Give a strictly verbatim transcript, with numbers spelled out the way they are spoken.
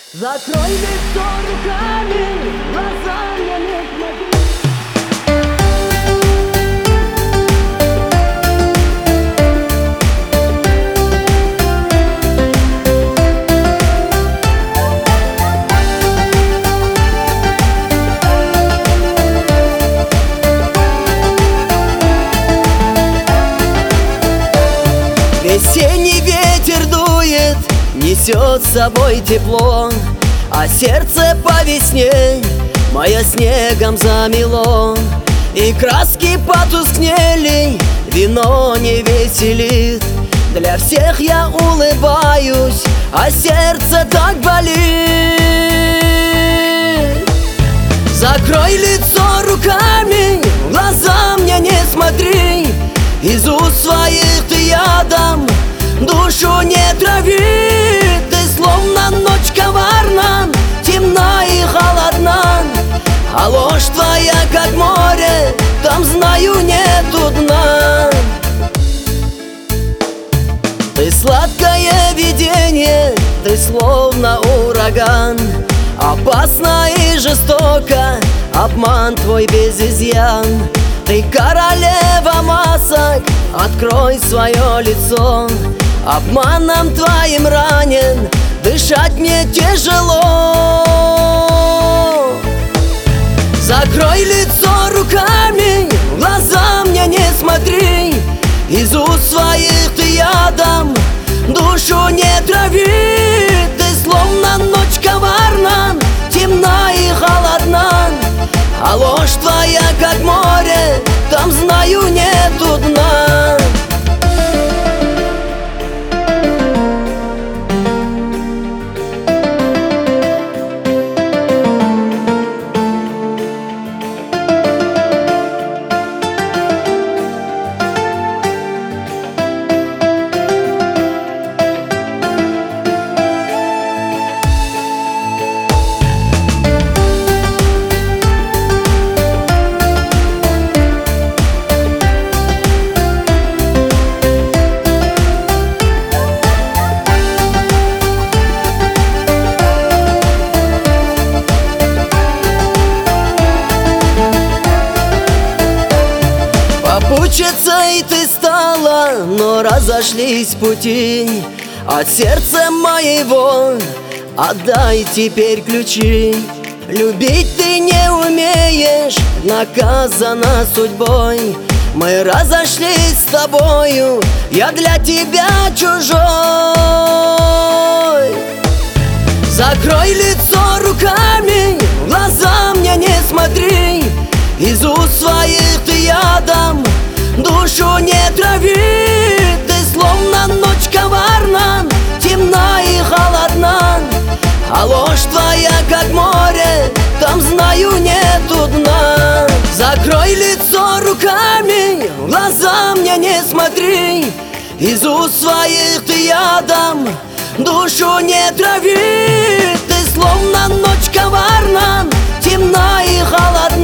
Закрой лицо руками, глаза мне не смотри. Весенний ветер дует, несет с собой тепло, а сердце по весне мое снегом замело. И краски потускнели, вино не веселит. Для всех я улыбаюсь, а сердце так болит. Закрой лицо руками, в глаза мне не смотри. Из уст своих ты ядом душу не трави. Ты словно ночь коварна, темна и холодна, а ложь твоя как море, там знаю нету дна. Ты сладкое видение, ты словно ураган, опасно и жестоко, обман твой без изъян. Ты королева масок, открой свое лицо. Обманом твоим ранен, дышать мне тяжело. Закрой лицо руками, в глаза мне не смотри. Из уст своих ты ядом душу не трави. Ты словно ночь коварна, темна и холодна, а ложь твоя как море, там знаю нету дна. Попутчица и ты стала, но разошлись пути от сердца моего. Отдай теперь ключи. Любить ты не умеешь, наказана судьбой. Мы разошлись с тобою, я для тебя чужой. Закрой лицо руками, в глаза мне не смотри. Из уст своих ты ядом душу не трави. Ты словно ночь коварна, темна и холодна, а ложь твоя как море, там знаю нету дна. Закрой лицо руками, в глаза мне не смотри. Из уст своих ты ядом душу не трави. Ты словно ночь коварна, темна и холодна,